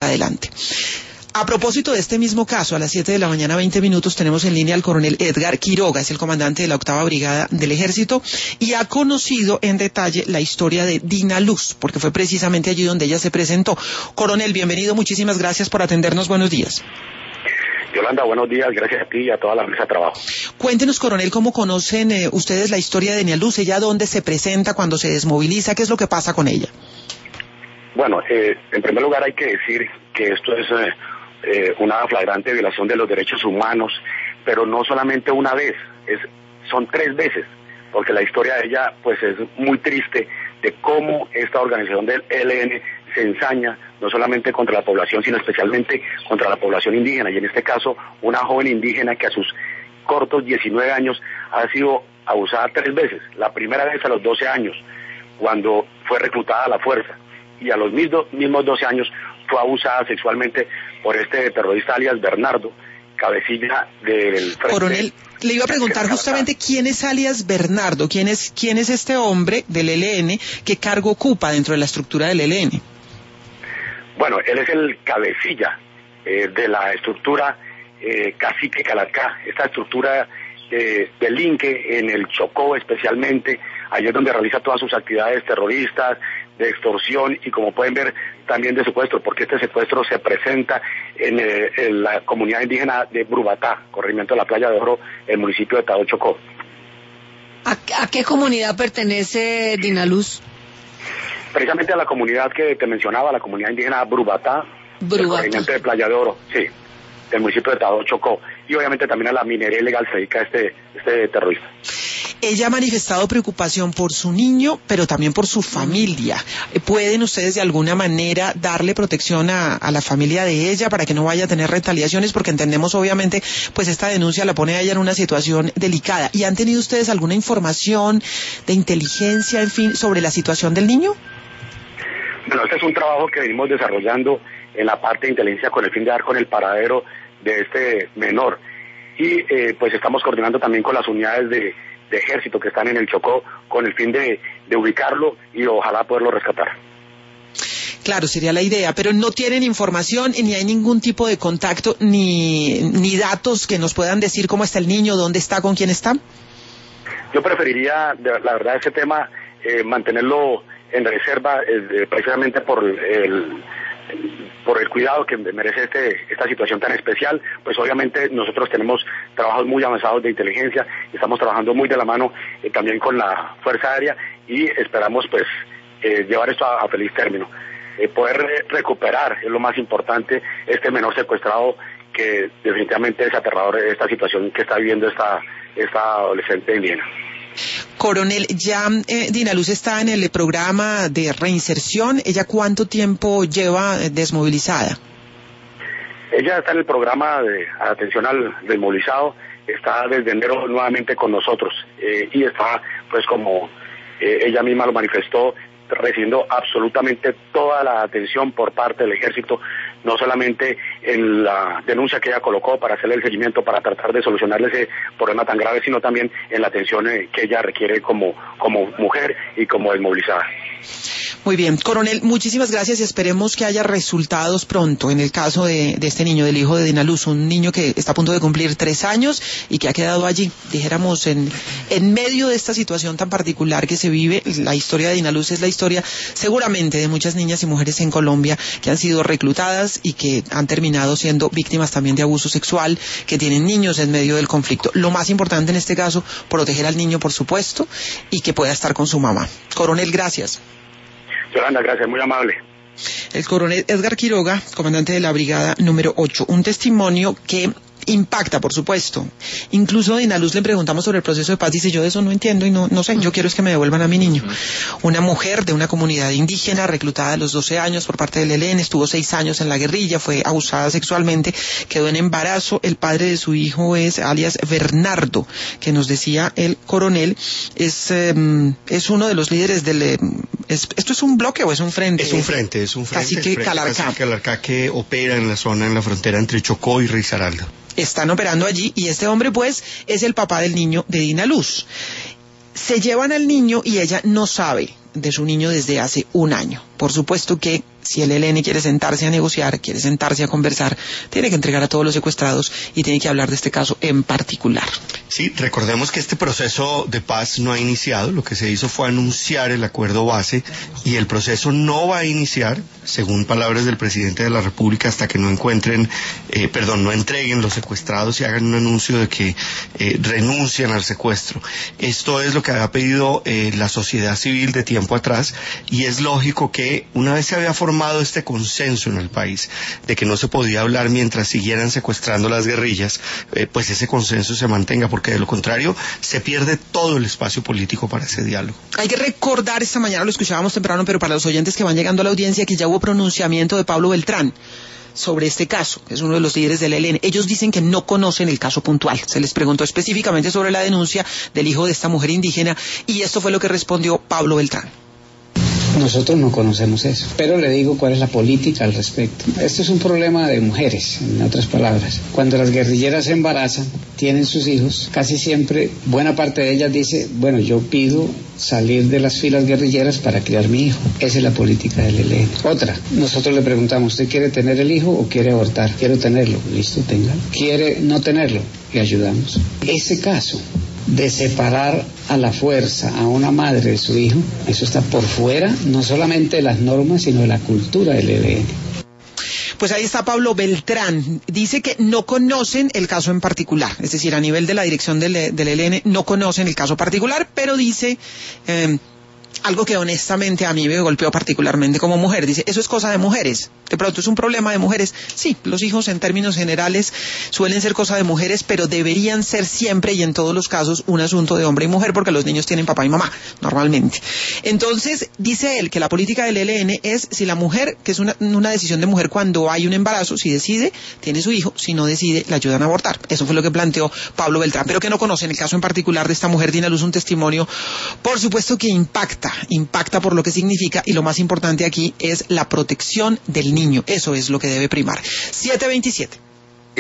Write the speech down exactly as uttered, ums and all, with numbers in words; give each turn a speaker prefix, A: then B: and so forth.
A: adelante. A propósito de este mismo caso, a las siete de la mañana, veinte minutos, tenemos en línea al coronel Edgar Quiroga, es el comandante de la octava brigada del Ejército, y ha conocido en detalle la historia de Dina Luz, porque fue precisamente allí donde ella se presentó. Coronel, bienvenido, muchísimas gracias por atendernos, buenos días.
B: Yolanda, buenos días, gracias a ti y a toda la mesa de trabajo.
A: Cuéntenos, coronel, ¿cómo conocen eh, ustedes la historia de Dina Luz? ¿Ella dónde se presenta, cuando se desmoviliza? ¿Qué es lo que pasa con ella?
B: Bueno, eh, en primer lugar hay que decir que esto es... Eh, Eh, una flagrante violación de los derechos humanos, pero no solamente una vez, es, son tres veces, porque la historia de ella pues es muy triste de cómo esta organización del E L N se ensaña no solamente contra la población, sino especialmente contra la población indígena, y en este caso una joven indígena que a sus cortos diecinueve años ha sido abusada tres veces. La primera vez a los doce años, cuando fue reclutada a la fuerza, y a los mismos, mismos doce años fue abusada sexualmente por este terrorista alias Bernardo, cabecilla del Frente.
A: Coronel, le iba a preguntar justamente quién es alias Bernardo, quién es, quién es este hombre del E L N, qué cargo ocupa dentro de la estructura del E L N.
B: Bueno, él es el cabecilla eh, de la estructura eh, Cacique Calarcá, esta estructura eh, delinque en el Chocó especialmente, allí es donde realiza todas sus actividades terroristas, de extorsión y, como pueden ver, también de secuestro, porque este secuestro se presenta en, eh, en la comunidad indígena de Brubatá, corregimiento de la Playa de Oro, el municipio de Tado Chocó.
C: ¿A, ¿A qué comunidad pertenece Dina Luz?
B: Precisamente a la comunidad que te mencionaba, la comunidad indígena Brubatá, el corregimiento de Playa de Oro, sí, del municipio de Tado Chocó, y obviamente también a la minería ilegal se dedica este, este terrorista.
A: Ella ha manifestado preocupación por su niño, pero también por su familia. ¿Pueden ustedes de alguna manera darle protección a, a la familia de ella para que no vaya a tener retaliaciones? Porque entendemos, obviamente, pues esta denuncia la pone a ella en una situación delicada. ¿Y han tenido ustedes alguna información de inteligencia, en fin, sobre la situación del niño?
B: Bueno, este es un trabajo que venimos desarrollando en la parte de inteligencia con el fin de dar con el paradero de este menor. Y eh, pues estamos coordinando también con las unidades de de ejército que están en el Chocó con el fin de, de ubicarlo y ojalá poderlo rescatar.
A: Claro, sería la idea, pero no tienen información ni hay ningún tipo de contacto ni, ni datos que nos puedan decir cómo está el niño, dónde está, con quién está.
B: Yo preferiría, la verdad, ese tema eh, mantenerlo en reserva eh, precisamente por el por el cuidado que merece este, esta situación tan especial. Pues obviamente nosotros tenemos trabajos muy avanzados de inteligencia, estamos trabajando muy de la mano eh, también con la Fuerza Aérea y esperamos pues eh, llevar esto a, a feliz término. Eh, poder re recuperar es lo más importante, este menor secuestrado, que definitivamente es aterrador esta situación que está viviendo esta, esta adolescente indígena.
A: Coronel, ya eh, Dina Luz está en el programa de reinserción. ¿Ella cuánto tiempo lleva eh, desmovilizada?
B: Ella está en el programa de atención al desmovilizado, está desde enero nuevamente con nosotros eh, y está, pues como eh, ella misma lo manifestó, recibiendo absolutamente toda la atención por parte del ejército, no solamente en la denuncia que ella colocó para hacerle el seguimiento, para tratar de solucionarle ese problema tan grave, sino también en la atención eh, que ella requiere como, como mujer y como desmovilizada.
A: Muy bien, coronel, muchísimas gracias y esperemos que haya resultados pronto en el caso de, de este niño, del hijo de Dina Luz, un niño que está a punto de cumplir tres años y que ha quedado allí, dijéramos, en, en medio de esta situación tan particular que se vive. La historia de Dina Luz es la historia seguramente de muchas niñas y mujeres en Colombia que han sido reclutadas y que han terminado siendo víctimas también de abuso sexual, que tienen niños en medio del conflicto. Lo más importante en este caso, proteger al niño, por supuesto, y que pueda estar con su mamá. Coronel, gracias.
B: Yolanda, gracias, muy amable.
A: El coronel Edgar Quiroga, comandante de la brigada número ocho, un testimonio que impacta, por supuesto. Incluso a Dina Luz le preguntamos sobre el proceso de paz, dice, yo de eso no entiendo y no, no sé, yo quiero es que me devuelvan a mi niño. Una mujer de una comunidad indígena, reclutada a los doce años por parte del E L N, estuvo seis años en la guerrilla, fue abusada sexualmente, quedó en embarazo, el padre de su hijo es alias Bernardo, que nos decía el coronel, es, eh, es uno de los líderes del... Eh, es, ¿esto es un bloque o es un frente?
D: Es un frente, es un frente.
A: Cacique Calarcá.
D: Cacique Calarcá, que opera en la zona, en la frontera entre Chocó y Risaralda.
A: Están operando allí y este hombre pues es el papá del niño de Dina Luz. Se llevan al niño y ella no sabe de su niño desde hace un año. Por supuesto que si el E L N quiere sentarse a negociar, quiere sentarse a conversar, tiene que entregar a todos los secuestrados y tiene que hablar de este caso en particular.
D: Sí, recordemos que este proceso de paz no ha iniciado. Lo que se hizo fue anunciar el acuerdo base y el proceso no va a iniciar, según palabras del presidente de la República, hasta que no encuentren, eh, perdón, no entreguen los secuestrados y hagan un anuncio de que eh, renuncian al secuestro. Esto es lo que había pedido eh, la sociedad civil de tiempo atrás, y es lógico que una vez se había formado este consenso en el país de que no se podía hablar mientras siguieran secuestrando las guerrillas, eh, pues ese consenso se mantenga, porque de lo contrario se pierde todo el espacio político para ese diálogo.
A: Hay que recordar, esta mañana lo escuchábamos temprano, pero para los oyentes que van llegando a la audiencia, que ya hubo pronunciamiento de Pablo Beltrán sobre este caso, que es uno de los líderes del E L N. Ellos dicen que no conocen el caso puntual. Se les preguntó específicamente sobre la denuncia del hijo de esta mujer indígena, y esto fue lo que respondió Pablo Beltrán.
E: Nosotros no conocemos eso, pero le digo cuál es la política al respecto. Esto es un problema de mujeres, en otras palabras. Cuando las guerrilleras se embarazan, tienen sus hijos, casi siempre buena parte de ellas dice, bueno, yo pido salir de las filas guerrilleras para criar mi hijo. Esa es la política del E L N. Otra, nosotros le preguntamos, ¿usted quiere tener el hijo o quiere abortar? Quiero tenerlo, listo, téngalo. ¿Quiere no tenerlo? Le ayudamos. Ese caso de separar a la fuerza a una madre de su hijo, eso está por fuera no solamente de las normas, sino de la cultura del E L N.
A: Pues ahí está Pablo Beltrán. Dice que no conocen el caso en particular, es decir, a nivel de la dirección del, del E L N no conocen el caso particular, pero dice eh, algo que honestamente a mí me golpeó particularmente como mujer. Dice, eso es cosa de mujeres. De pronto es un problema de mujeres. Sí, los hijos en términos generales suelen ser cosa de mujeres, pero deberían ser siempre y en todos los casos un asunto de hombre y mujer, porque los niños tienen papá y mamá, normalmente. Entonces, dice él que la política del E L N es, si la mujer, que es una, una decisión de mujer cuando hay un embarazo, si decide, tiene su hijo, si no decide, la ayudan a abortar. Eso fue lo que planteó Pablo Beltrán, pero que no conocen el caso en particular de esta mujer. Dina Luz, un testimonio, por supuesto que impacta, impacta por lo que significa, y lo más importante aquí es la protección del niño. Eso es lo que debe primar. siete veintisiete.